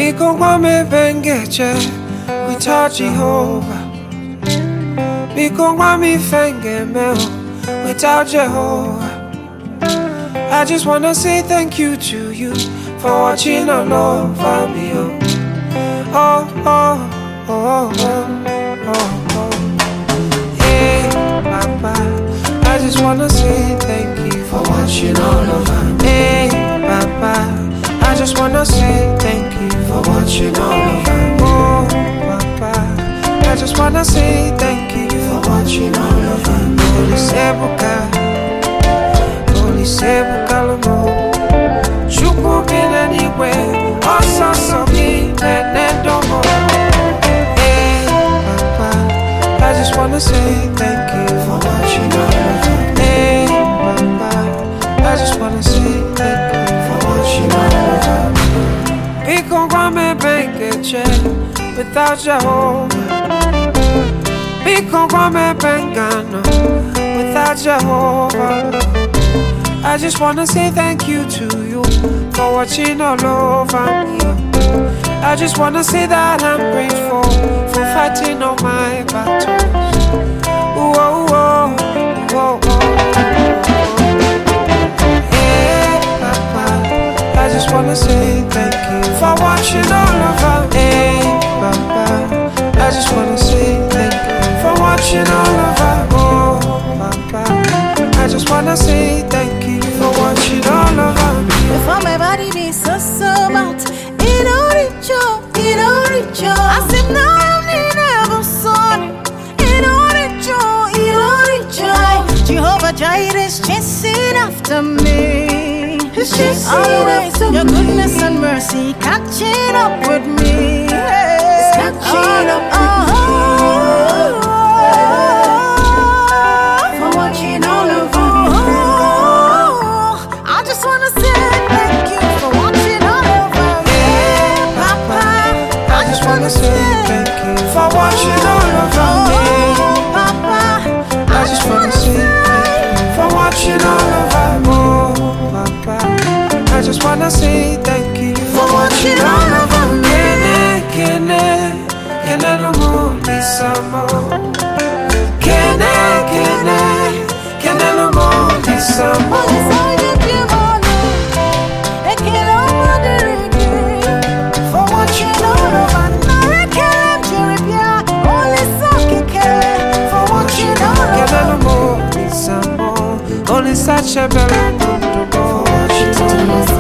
Biko wame bengeche without Jehovah. Biko wame fenge meo without Jehovah. I just wanna say thank you to you for watching all over me. Oh, oh, oh, oh, oh, oh. Hey, Papa, I just wanna say thank you for watching all over me. Hey, Papa, I just wanna say thank you for watching all over me. Oh, Papa, I just wanna say thank you for watching all over me. Holy Sebuka, Holy Sebuka Lomo, Chuku bin anywhere, also so me and domo. Hey, Papa, I just wanna say thank you for watching all over me. Hey, Papa, I just wanna say thank you for watching all over me. Biko wame bengeche without Jehovah. Biko wame bengano without Jehovah. I just wanna say thank you to you for watching all over me. I just wanna say that I'm grateful for fighting all my battles. Ooh, oh, oh, oh, oh. Hey, Papa, I just wanna say thank you for watching all over me. Hey, Papa, I just wanna say thank you for watching all over me. Oh, Papa, I just wanna say thank you for watching all over me. Before my body be so bad, it don't reach you, it don't reach you. I said no, I'm never sorry. It don't reach you, it don't reach you. Jehovah Jireh is chasing after me. He's chasing always after your goodness and mercy catching up with me. It's catching up with me. For watching all over me. I just wanna say thank you for watching all over me. Papa, I just wanna say thank you for watching all over me. Papa, I just wanna say thank you for watching all over me. Oh, Papa, I just wanna say thank you for watching all over me. Kene no more disamo. Kene no more disamo. For watching all over me. Kene no more disamo. Only such a bell.